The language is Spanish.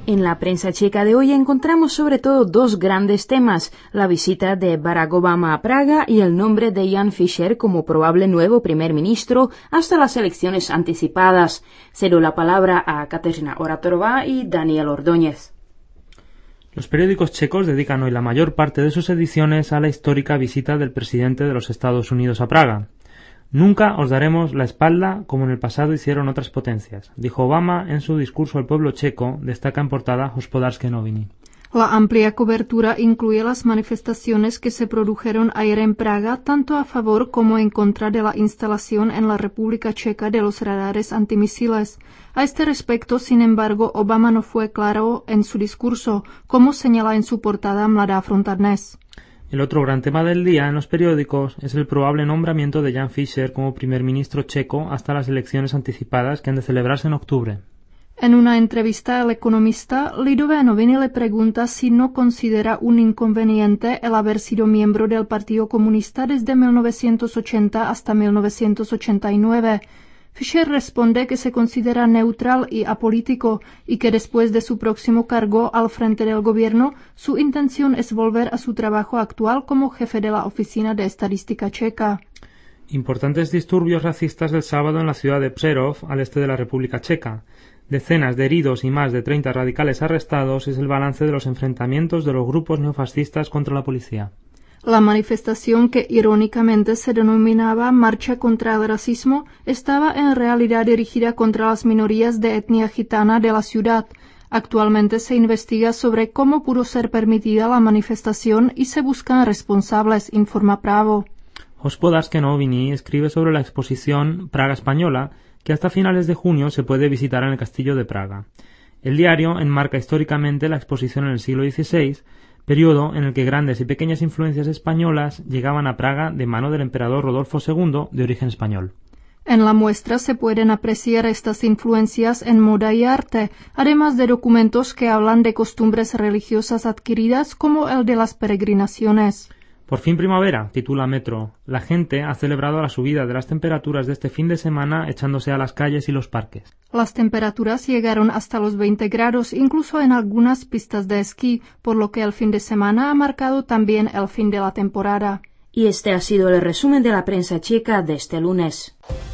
En la prensa checa de hoy encontramos sobre todo dos grandes temas, la visita de Barack Obama a Praga y el nombre de Jan Fischer como probable nuevo primer ministro hasta las elecciones anticipadas. Cedo la palabra a Kateřina Oratorova y Daniel Ordóñez. Los periódicos checos dedican hoy la mayor parte de sus ediciones a la histórica visita del presidente de los Estados Unidos a Praga. Nunca os daremos la espalda como en el pasado hicieron otras potencias, dijo Obama en su discurso al pueblo checo, destaca en portada Hospodářské noviny. La amplia cobertura incluye las manifestaciones que se produjeron ayer en Praga, tanto a favor como en contra de la instalación en la República Checa de los radares antimisiles. A este respecto, sin embargo, Obama no fue claro en su discurso, como señala en su portada Mladá fronta dnes. El otro gran tema del día en los periódicos es el probable nombramiento de Jan Fischer como primer ministro checo hasta las elecciones anticipadas que han de celebrarse en octubre. En una entrevista al economista, Lidové noviny le pregunta si no considera un inconveniente el haber sido miembro del Partido Comunista desde 1980 hasta 1989. Fischer responde que se considera neutral y apolítico y que después de su próximo cargo al frente del gobierno, su intención es volver a su trabajo actual como jefe de la Oficina de Estadística Checa. Importantes disturbios racistas el sábado en la ciudad de Přerov, al este de la República Checa. Decenas de heridos y más de 30 radicales arrestados es el balance de los enfrentamientos de los grupos neofascistas contra la policía. La manifestación, que irónicamente se denominaba Marcha contra el Racismo, estaba en realidad dirigida contra las minorías de etnia gitana de la ciudad. Actualmente se investiga sobre cómo pudo ser permitida la manifestación y se buscan responsables, informa Pravo. Hospodářské noviny escribe sobre la exposición Praga Española, que hasta finales de junio se puede visitar en el Castillo de Praga. El diario enmarca históricamente la exposición en el siglo XVI, periodo en el que grandes y pequeñas influencias españolas llegaban a Praga de mano del emperador Rodolfo II, de origen español. En la muestra se pueden apreciar estas influencias en moda y arte, además de documentos que hablan de costumbres religiosas adquiridas como el de las peregrinaciones. Por fin primavera, titula Metro. La gente ha celebrado la subida de las temperaturas de este fin de semana echándose a las calles y los parques. Las temperaturas llegaron hasta los 20 grados, incluso en algunas pistas de esquí, por lo que el fin de semana ha marcado también el fin de la temporada. Y este ha sido el resumen de la prensa checa de este lunes.